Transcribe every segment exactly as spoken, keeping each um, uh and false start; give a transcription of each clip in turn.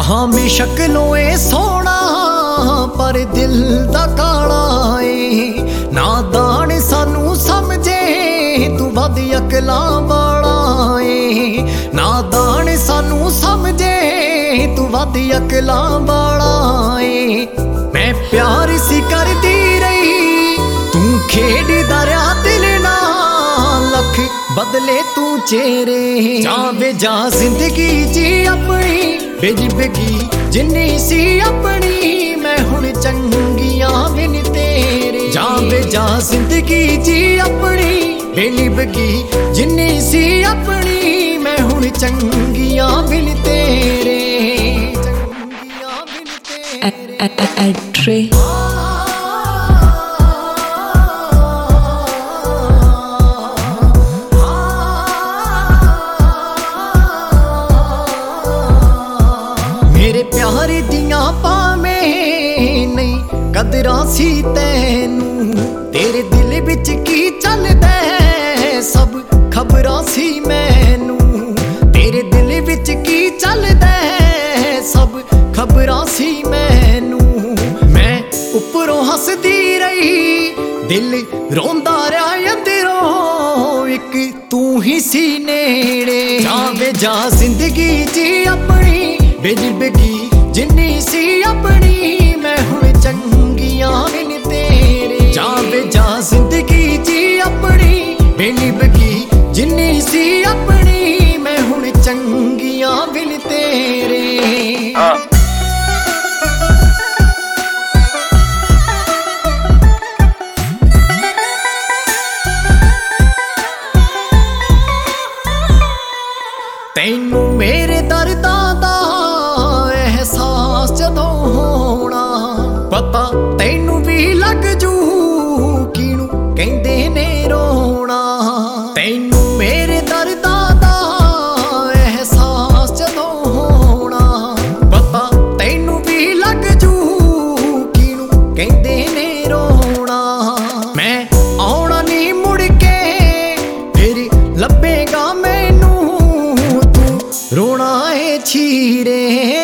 ਭਾਵੇਂ ਸ਼ਕਲੋਂ ਏ ਸੋਹਣਾ ਪਰ ਦਿਲ ਦਾ ਕਾਲਾ ਏ। ਨਾਦਾਨ ਸਾਨੂੰ ਸਮਝੇ ਤੂੰ ਵੱਧ ਅਕਲਾਂ ਵਾਲਾ ਏ। ਨਾਦਾਨ ਸਾਨੂੰ ਸਮਝੇ ਤੂੰ ਵੱਧ ਅਕਲਾਂ ਵਾਲਾ ਏ। ਮੈਂ ਪਿਆਰ ਸੀ ਕਰਦੀ ਰਹੀ ਤੂੰ ਖੇਡਦਾ ਰਿਹਾ ਦਿਲ ਨਾਲ, ਲੱਖ ਬਦਲੇ ਤੂੰ ਚਿਹਰੇ। ਜਾਵੇ ਜਾ ਜ਼ਿੰਦਗੀ ਜੀ ਆਪਣੀ ਬੇਜਿਬਗੀ ਜਿੰਨੀ ਸੀ ਆਪਣੀ, ਮੈਂ ਹੁਣ ਚੰਗੀਆਂ ਵੀ ਨੀ ਤੇਰੇ। ਜਾਵੇ ਜਾ ਜ਼ਿੰਦਗੀ ਜੀ ਆਪਣੀ ਬੇਲਿਬਗੀ ਜਿੰਨੀ ਸੀ ਆਪਣੀ, ਮੈਂ ਹੁਣ ਚੰਗੀਆਂ ਵੀ ਨੀ ਤੇਰੇ। ਚੰਗੀਆਂ ਵੀ ਨੀ ਤੇਰੇ। ਮੇਰੇ ਪਿਆਰ ਦੀਆਂ ਭਾਵੇਂ ਨਹੀਂ ਕਦਰਾਂ ਸੀ ਤੈਨੂੰ, ਤੇਰੇ ਦਿਲ ਵਿੱਚ ਕੀ ਚੱਲਦਾ ਸਭ ਖਬਰਾਂ ਸੀ ਮੈਨੂੰ। ਤੇਰੇ ਦਿਲ ਵਿੱਚ ਕੀ ਚੱਲਦਾ ਸਭ ਖਬਰਾਂ ਸੀ ਮੈਨੂੰ। ਮੈਂ ਉੱਪਰੋਂ ਹੱਸਦੀ ਰਹੀ ਦਿਲ ਰੋਂਦਾ ਰਿਹਾ ਅੰਦਰੋਂ, ਇੱਕ ਤੂੰ ਹੀ ਸੀ ਨੇੜੇ। ਜਾਵੇ ਜਾ ਜ਼ਿੰਦਗੀ ਜੀ ਆਪਣੀ ਬੇਜਿਬਗੀ ਜਿੰਨੀ ਸੀ ਆਪਣੀ, ਮੈਂ ਹੁਣ ਚੰਗੀਆਂ ਵੀ ਨੀ ਤੇਰੇ। ਜਾਵੇ ਜਾ ਜ਼ਿੰਦਗੀ ਜੀ ਆਪਣੀ ਬੇਲਿਬਗੀ ਜਿੰਨੀ ਸੀ ਆਪਣੀ, ਮੈਂ ਹੁਣ ਚੰਗੀਆਂ ਵੀ ਨੀ ਤੇਰੇ। ਤੈਨੂੰ ਮੇਰੇ ਦਰਦਾਂ ਦਾ ਅਹਿਸਾਸ ਜਦੋਂ ਹੋਣਾ, ਪਤਾ ਤੈਨੂੰ ਵੀ ਲੱਗ ਜੂ ਕਿਹਨੂੰ ਕਹਿੰਦੇ ਨੇ ਰੋਣਾ। ਤੈਨੂੰ ਮੇਰੇ ਦਰਦਾਂ ਦਾ ਅਹਿਸਾਸ ਜਦੋਂ ਹੋਣਾ, ਪਤਾ ਤੈਨੂੰ ਵੀ ਲੱਗ ਜੂ ਕਿਹਨੂੰ ਕਹਿੰਦੇ ਨੇ ਰੋਣਾ। ਮੈਂ ਆਉਣਾ ਨੀ ਮੁੜ ਕੇ ਫਿਰ ਲੱਭੇਗਾ ਮੈਨੂੰ, ਤੂੰ ਰੋਣਾ ਏ ਛੀਰੇ।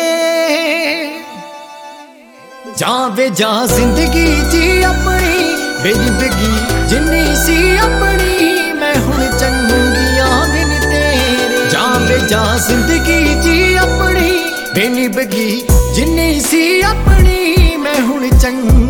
ਜਾਵੇ ਜਾ ਜ਼ਿੰਦਗੀ ਜੀ ਆਪਣੀ ਬੇਜਿਬਗੀ ਜਿੰਨੀ ਸੀ ਆਪਣੀ, ਮੈਂ ਹੁਣ ਚੰਗੀਆਂ ਵੀ ਨੀ ਤੇਰੇ। ਜਾਵੇ ਜਾ ਜ਼ਿੰਦਗੀ ਜੀ ਆਪਣੀ ਬੇਲਿਬਗੀ ਜਿੰਨੀ ਸੀ ਆਪਣੀ, ਮੈਂ ਹੁਣ ਚੰਗੀ